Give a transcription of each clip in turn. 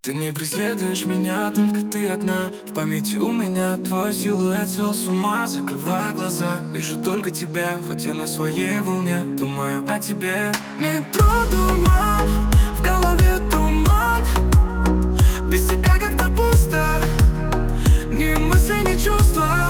Ты не преследуешь меня, только ты одна. В памяти у меня твой силуэт свел с ума. Закрывая глаза, вижу только тебя. Хотя на своей волне думаю о тебе. Метро туман, в голове туман. Без тебя как-то пусто, ни мысли, ни чувства.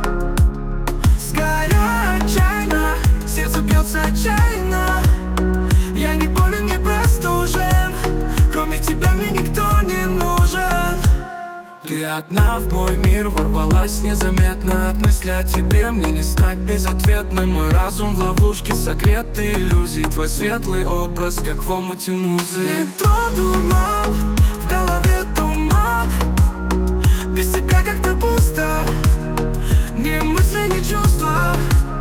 Сгоря отчаянно, сердце бьется отчаянно. Я не болен, не простужен. Кроме тебя мне никто не нужен. Ты одна в мой мир ворвалась незаметно. От мысли о тебе мне не стать безответным. Мой разум в ловушке согретый иллюзий. Твой светлый образ, как в омуте музы. Метро туман, в голове туман. Без тебя как-то пусто, ни мысли, ни чувства.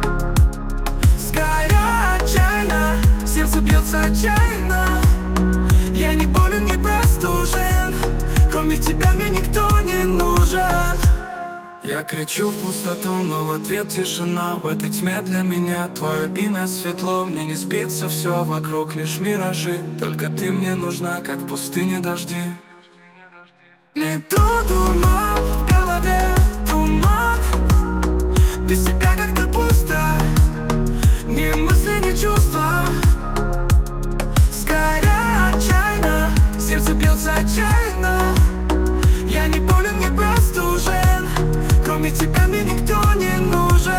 Сгоря отчаянно, сердце бьется отчаянно. Я не болен, не простужен. Кроме тебя мне никто не нужен. Я кричу в пустоту, но в ответ тишина. В этой тьме для меня твое имя светло. Мне не спится, все вокруг лишь миражи. Только ты мне нужна, как в пустыне дожди. Метро туман, в голове туман. Без тебя как-то пусто, ни мысли, ни чувства. Сгоря отчаянно, сердце бьется отчаянно. Я не болен, не простужен. Кроме тебя мне никто не нужен.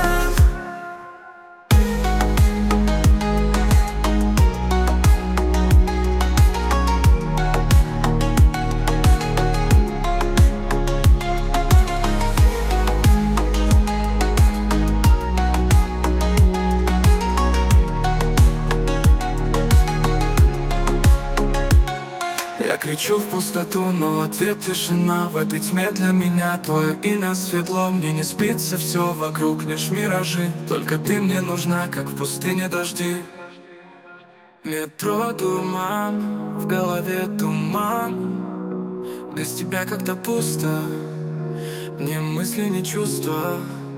Я кричу в пустоту, но в ответ тишина. В этой тьме для меня твое имя светло. Мне не спится, все вокруг лишь миражи. Только ты мне нужна, как в пустыне дожди. Метро туман, в голове туман. Без тебя как-то пусто, ни мысли, ни чувства.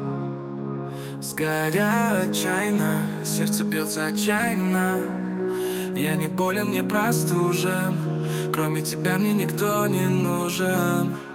Сгоря отчаянно, сердце бьется отчаянно. Я не болен, не простужен. Кроме тебя мне никто не нужен.